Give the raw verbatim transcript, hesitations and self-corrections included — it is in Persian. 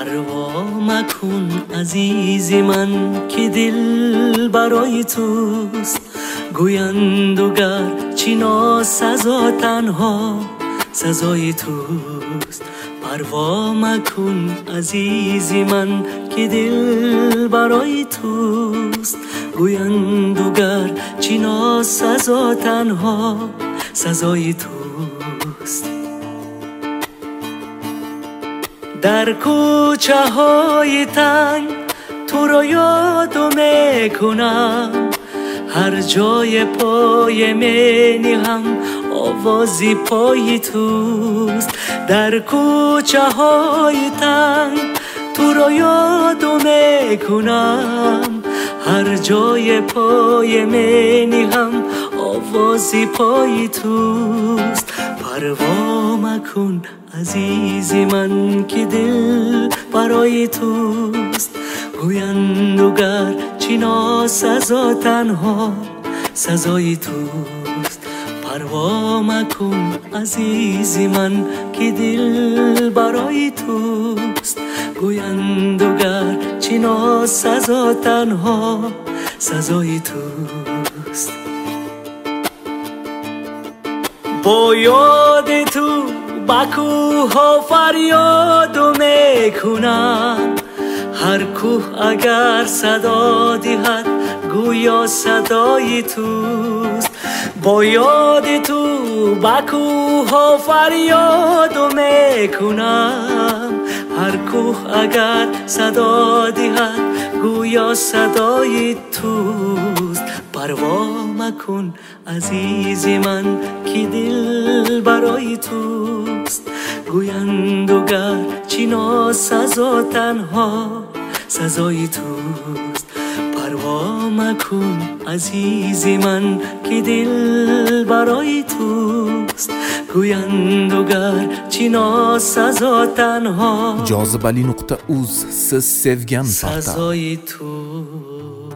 پروا مکن عزیزی من که دل برای توست، گویند و گرچه ناسزا تنها سزای توست. پروا مکن عزیزی من که دل برای توست، گویند و گرچه ناسزا تنها سزای توست. در کوچه های تنگ تو را یاد میکنم، هر جای پای منی هم آوازی پای توست. در کوچه های تنگ تو را یاد میکنم، هر جای پای منی هم آوازی پای توست. پروا مکن عزیزی من که دل برای توست، گویند و گرچه ناسزا تنها سزای توست. پروا مکن عزیزی من که دل برای توست، گویند و گرچه ناسزا تنها سزای توست. با یاد تو با کوه ها فریاد میکنم، هر کوه اگر صدا دهد گویا صدای توست. با یاد تو با کوه ها فریاد میکنم، هر کوه اگر صدا دهد گویا صدای توست. پروا مکن عزیزی من که دل برای توست، گویند و گرچه ناسزا تنها سزای توست. پروا مکن عزیزی من که دل برای توست، گویند و گرچه ناسزا تنها Jozibali nuqta uz siz sevgan paxta سزای توست.